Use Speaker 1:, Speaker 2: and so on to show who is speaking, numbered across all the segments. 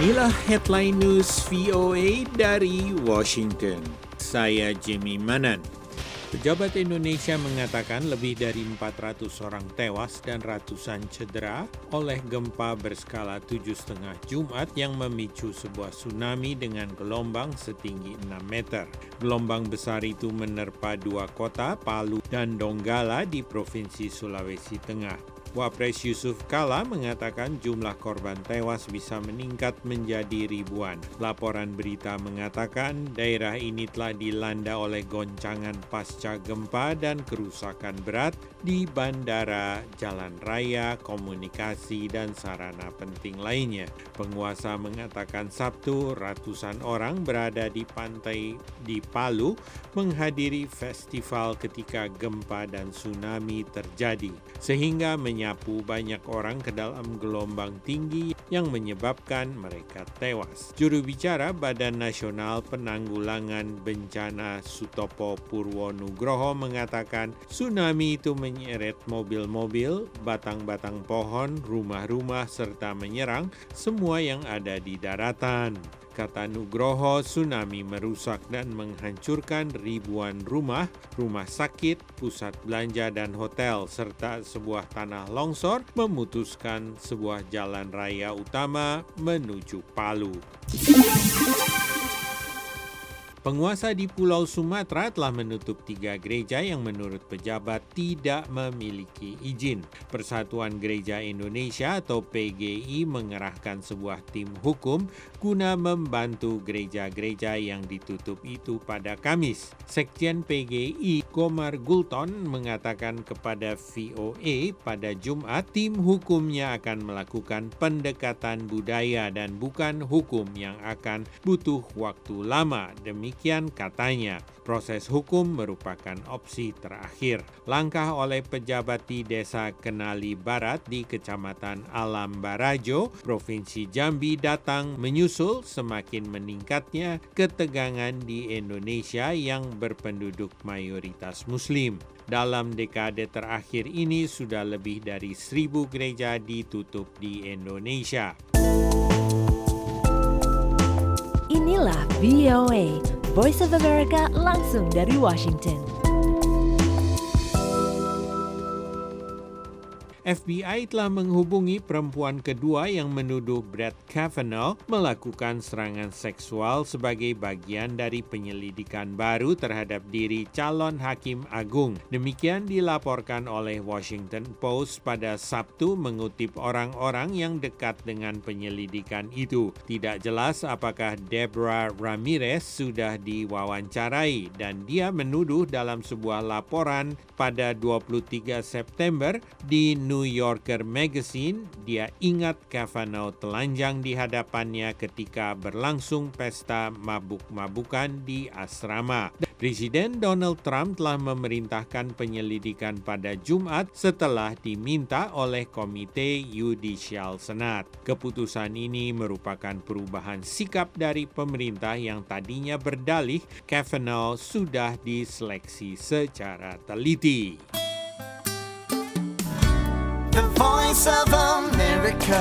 Speaker 1: Inilah headline news VOA dari Washington. Saya Jimmy Manan. Pejabat Indonesia mengatakan lebih dari 400 orang tewas dan ratusan cedera oleh gempa berskala 7,5 Jumat yang memicu sebuah tsunami dengan gelombang setinggi 6 meter. Gelombang besar itu menerpa dua kota, Palu dan Donggala di Provinsi Sulawesi Tengah. Wapres Yusuf Kala mengatakan jumlah korban tewas bisa meningkat menjadi ribuan. Laporan berita mengatakan daerah ini telah dilanda oleh goncangan pasca gempa dan kerusakan berat di bandara, jalan raya, komunikasi, dan sarana penting lainnya. Penguasa mengatakan Sabtu ratusan orang berada di pantai di Palu menghadiri festival ketika gempa dan tsunami terjadi, sehingga menyapu banyak orang ke dalam gelombang tinggi yang menyebabkan mereka tewas. Juru bicara Badan Nasional Penanggulangan Bencana Sutopo Purwonugroho mengatakan tsunami itu menyeret mobil-mobil, batang-batang pohon, rumah-rumah, serta menyerang semua yang ada di daratan. Kata Nugroho, tsunami merusak dan menghancurkan ribuan rumah, rumah sakit, pusat belanja dan hotel, serta sebuah tanah longsor memutuskan sebuah jalan raya utama menuju Palu. Penguasa di Pulau Sumatera telah menutup 3 gereja yang menurut pejabat tidak memiliki izin. Persatuan Gereja Indonesia atau PGI mengerahkan sebuah tim hukum guna membantu gereja-gereja yang ditutup itu pada Kamis. Sekjen PGI Komar Gulton mengatakan kepada VOA pada Jumat tim hukumnya akan melakukan pendekatan budaya dan bukan hukum yang akan butuh waktu lama. Demikian katanya, proses hukum merupakan opsi terakhir. Langkah oleh pejabat di Desa Kenali Barat di Kecamatan Alam Barajo, Provinsi Jambi datang menyusul semakin meningkatnya ketegangan di Indonesia yang berpenduduk mayoritas Muslim. Dalam dekade terakhir ini sudah lebih dari 1.000 gereja ditutup di Indonesia.
Speaker 2: Inilah VOA, Voice of America langsung dari Washington.
Speaker 1: FBI telah menghubungi perempuan kedua yang menuduh Brett Kavanaugh melakukan serangan seksual sebagai bagian dari penyelidikan baru terhadap diri calon hakim agung. Demikian dilaporkan oleh Washington Post pada Sabtu mengutip orang-orang yang dekat dengan penyelidikan itu. Tidak jelas apakah Deborah Ramirez sudah diwawancarai dan dia menuduh dalam sebuah laporan pada 23 September di New Yorker Magazine, dia ingat Kavanaugh telanjang di hadapannya ketika berlangsung pesta mabuk-mabukan di asrama. Presiden Donald Trump telah memerintahkan penyelidikan pada Jumat setelah diminta oleh Komite Yudisial Senat. Keputusan ini merupakan perubahan sikap dari pemerintah yang tadinya berdalih Kavanaugh sudah diseleksi secara teliti.
Speaker 3: The Voice of America.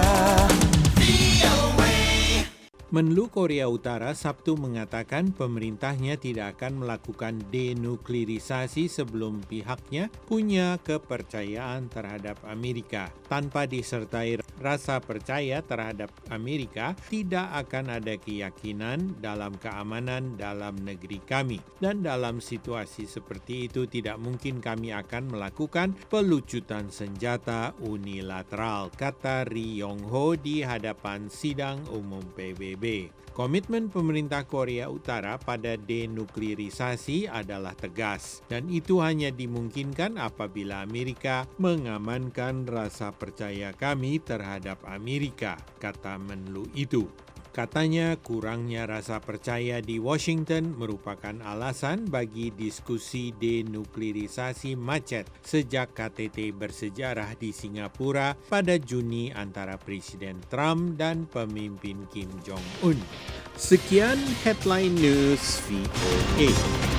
Speaker 1: Menlu Korea Utara Sabtu mengatakan pemerintahnya tidak akan melakukan denuklirisasi sebelum pihaknya punya kepercayaan terhadap Amerika. Tanpa disertai rasa percaya terhadap Amerika, tidak akan ada keyakinan dalam keamanan dalam negeri kami. Dan dalam situasi seperti itu tidak mungkin kami akan melakukan pelucutan senjata unilateral, kata Ri Yong Ho di hadapan sidang umum PBB. Komitmen pemerintah Korea Utara pada denuklirisasi adalah tegas dan itu hanya dimungkinkan apabila Amerika mengamankan rasa percaya kami terhadap Amerika, kata Menlu itu. Katanya kurangnya rasa percaya di Washington merupakan alasan bagi diskusi denuklirisasi macet sejak KTT bersejarah di Singapura pada Juni antara Presiden Trump dan pemimpin Kim Jong-un. Sekian headline news VOA.